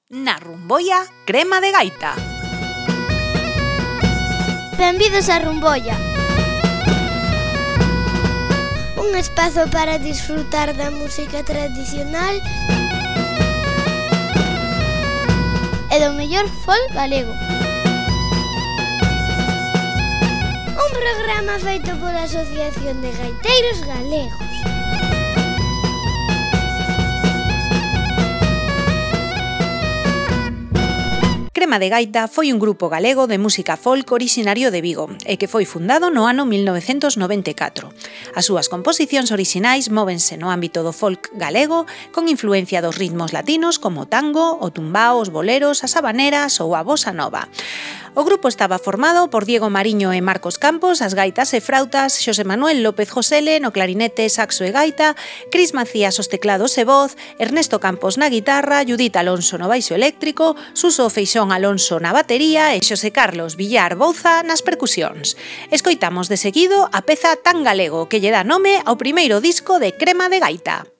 na Rumboia Crema de Gaita. Benvidos a Rumboia, un espazo para disfrutar da música tradicional e do mellor folk galego. Un programa feito pola Asociación de Gaiteiros Galegos. Crema de Gaita foi un grupo galego de música folk orixinario de Vigo e que foi fundado no ano 1994. As súas composicións orixinais móvense no ámbito do folk galego con influencia dos ritmos latinos como o tango, o tumbao, os boleros, as habaneras ou a bossa nova. O grupo estaba formado por Diego Mariño e Marcos Campos, as gaitas e frautas, Xosé Manuel López Josele no clarinete, saxo e gaita, Cris Macías os teclados e voz, Ernesto Campos na guitarra, Judith Alonso no baixo eléctrico, Suso Feixón Alonso na batería e Xosé Carlos Villar Bouza nas percusións. Escoitamos de seguido a peza Tan Galego que lle dá nome ao primeiro disco de Crema de Gaita.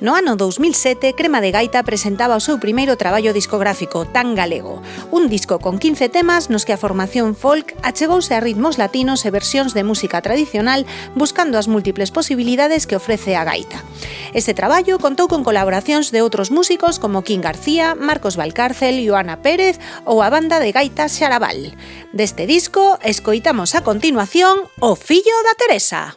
No ano 2007, Crema de Gaita presentaba o seu primeiro traballo discográfico, Tan Galego, un disco con 15 temas nos que a formación folk achegouse a ritmos latinos e versións de música tradicional buscando as múltiples posibilidades que ofrece a gaita. Este traballo contou con colaboracións de outros músicos como Kim García, Marcos Valcárcel, Ioana Pérez ou a banda de gaitas Xaraval. Deste disco, escoitamos a continuación O fillo da Teresa.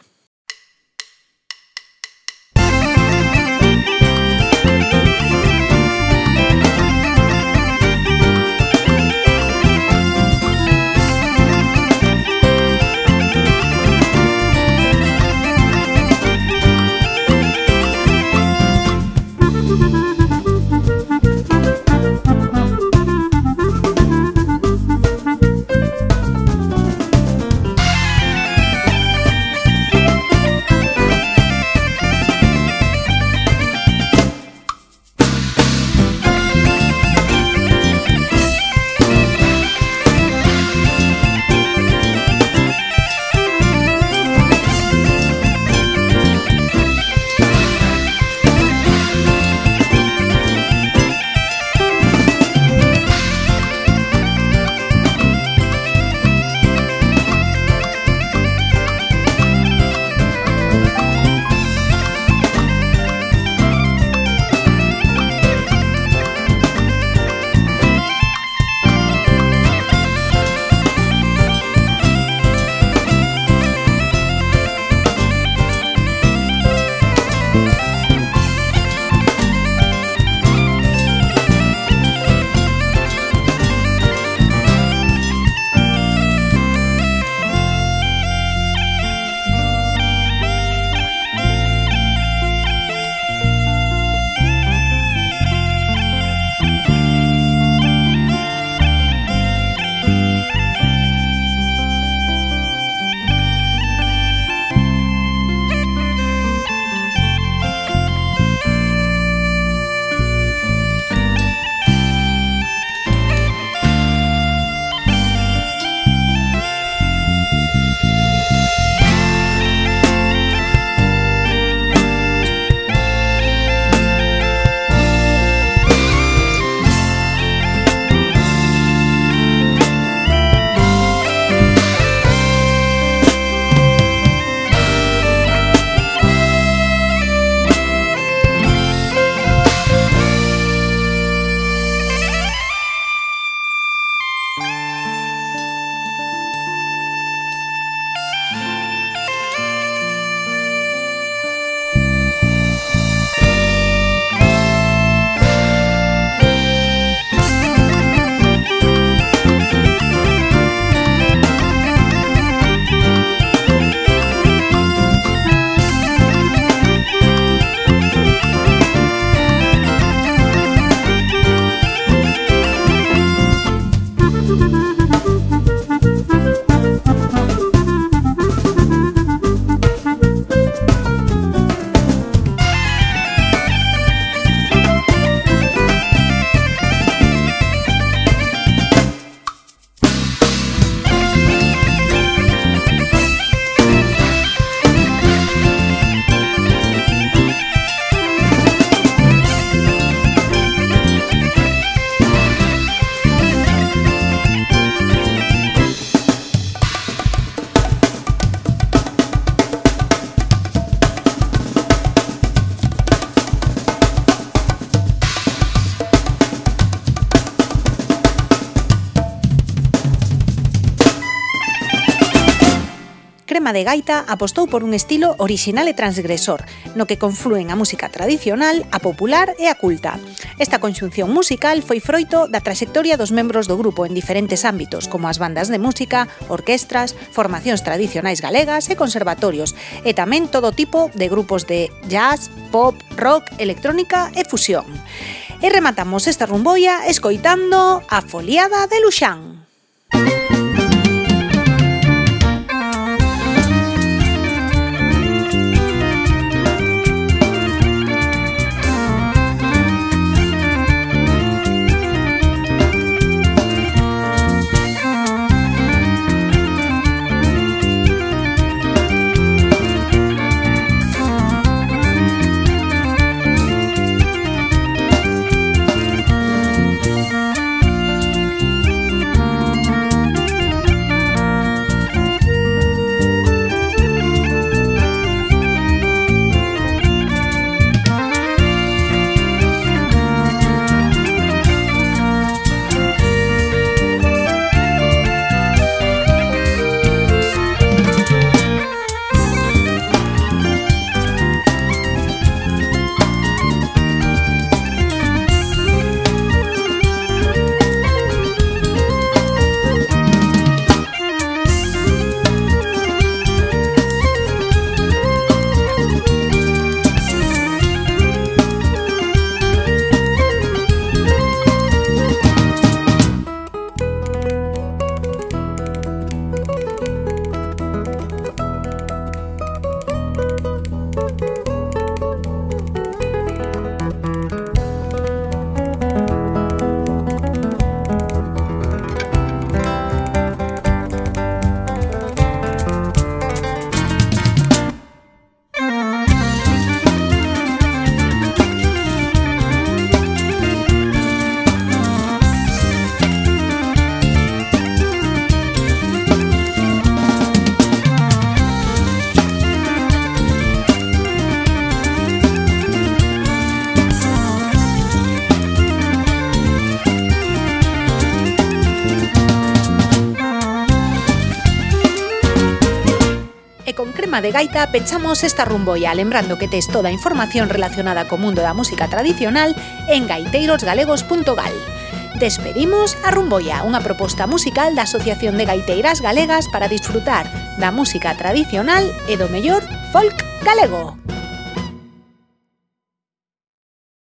Crema de Gaita apostou por un estilo orixinal e transgresor, no que conflúen a música tradicional, a popular e a culta. Esta conxunción musical foi froito da traxectoria dos membros do grupo en diferentes ámbitos, como as bandas de música, orquestras, formacións tradicionais galegas e conservatorios, e tamén todo tipo de grupos de jazz, pop, rock, electrónica e fusión. E rematamos esta rumboia escoitando a Foliada de Luxán. E con Crema de Gaita pechamos esta rumboia, lembrando que tes toda a información relacionada co mundo da música tradicional en gaiteirosgalegos.gal. Despedimos a Rumboia, unha proposta musical da Asociación de Gaiteiras Galegas para disfrutar da música tradicional e do mellor folk galego.